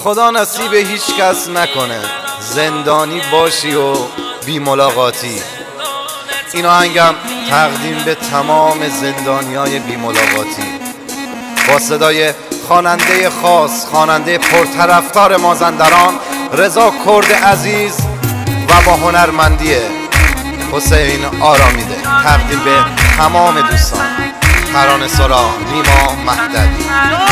خدا نصیب هیچ کس نکنه زندانی باشی و بی ملاقاتی. این آهنگم تقدیم به تمام زندانیای بی ملاقاتی با صدای خواننده خاص، خواننده پرطرفدار مازندران رضا کرد عزیز و با هنرمندی حسین آرامیده. تقدیم به تمام دوستان. ترانه‌سرا نیما مهدوی.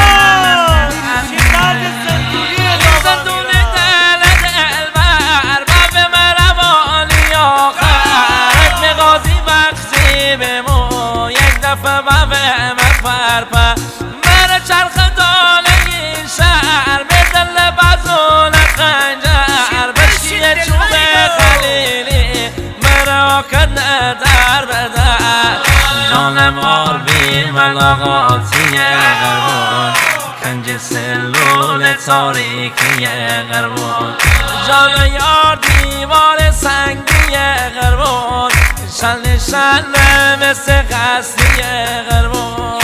جانمار بی ملاقاتی غربان، کنج سلول تاریکی غربان، جان یار دیوار سنگی غربان، شل شل مثل قصری غربان.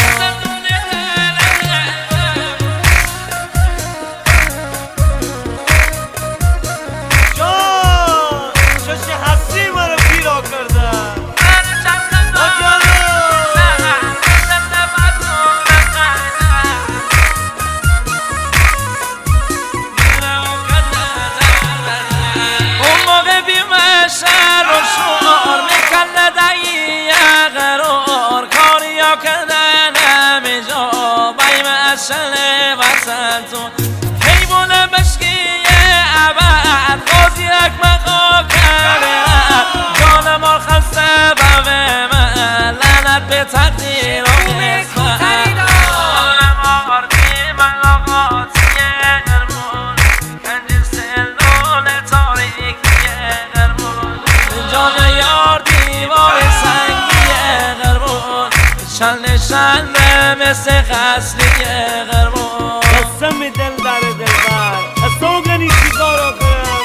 حیوان بشکی عبد قاضی اکمقا کرده جانمار خسته بوه من لعنت به تقدیر و قسمت. جانمار بی ملاقاتی غربان، کنج سلول تاریکی غربان، جان یار دیوار سنگی غربان، شل شل مثل قصری غربان. قسم دل در دلبر از سوگنی چیکارو کنم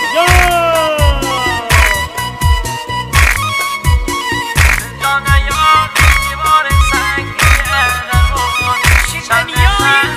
جان یار دیوار سنگی غربان، شیطانیای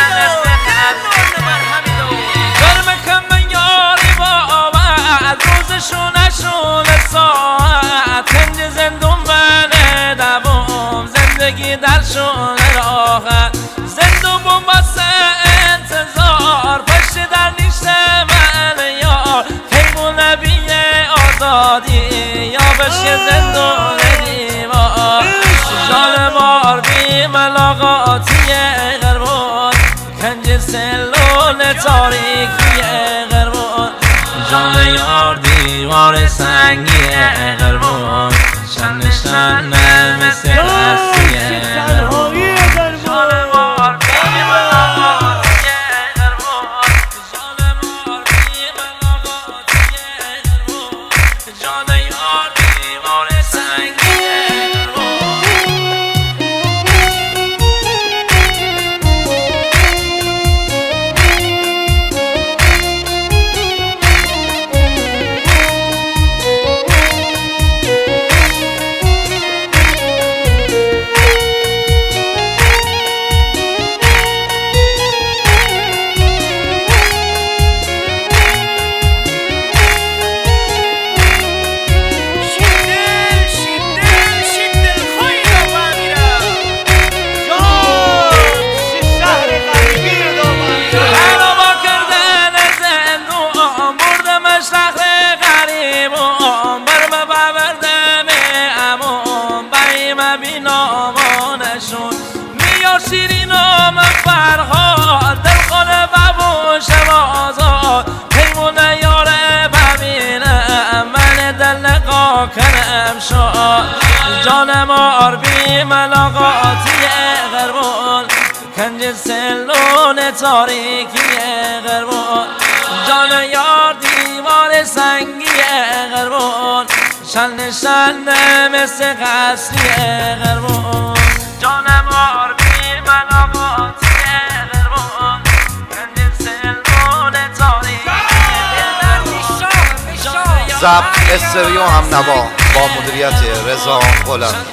گرم کم یاری با روزشون نشون ساعت کنج زندون بنه دوام زندگی درشون راحت زندون بومباسه انتظار پشت در نیشت من یار حیمون بیه آزادی یا بشه زندون دیوار. جانمار بی ملاقاتی غربان، کنج سلول تاریکی غربان، جان یار دیوار سنگی غربان، شن شن مثل قصری غربان. جانمار بی ملاقاتی غربان، جانمار بی ملاقاتی غربان، جان یار دیوار سنگی غربان. شیرین و من فرهاد دل خونه ببوش بازار حیمون یاره ببینم من دل نقا کنم شاد. جانمار بی ملاقاتی غربان، کنج سلول تاریکی غربان، جان یار دیوار سنگی غربان، شل شل مثل قصری غربان. جانمار بی ملاقاتی غربان، کنج سلول تاریکی ضبط استریو هم نوا با مدیریت رضا غلامی.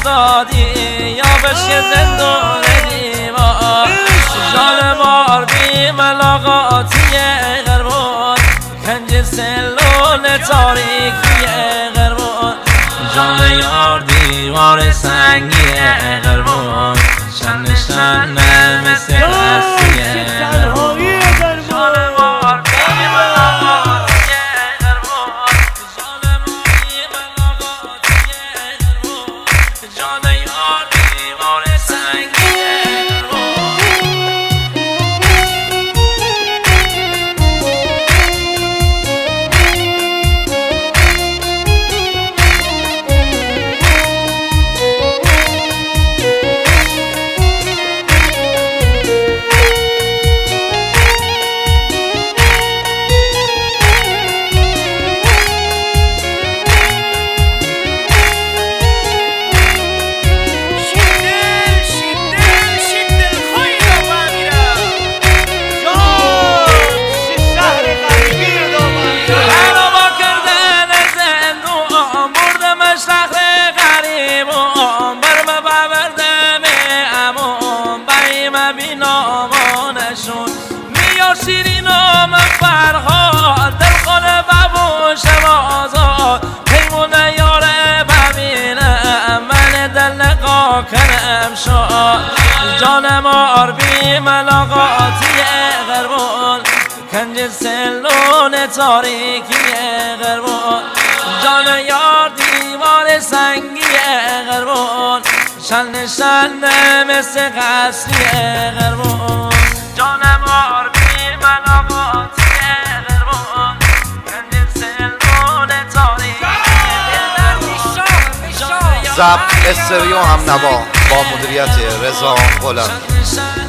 دادی یا بشک زندون دیوار جان ماردی ملاقاتی غربان کنج سلول تاریکی غربان جان یار دیوار سنگی غربان شن مثل اصلی تنهایی در جان ماردی ملاقاتی غربان جان ماردی ملاقاتی غربان جان یار دیوار سنگی غربان شیرینم فرهاد در خانه بابوش آزاد پیمون یاره ببینم من دل نقا کنم شاد جان مار بی ملاقاتی غربان کنج سلون تاریکی غربان جان یار دیوار سنگی غربان شن مثل قصری غربان جان مار بی ملاقاتی غربان کنج سلون تاریکی ضبط استریو هم نوا با مدیریت رضا غلامی.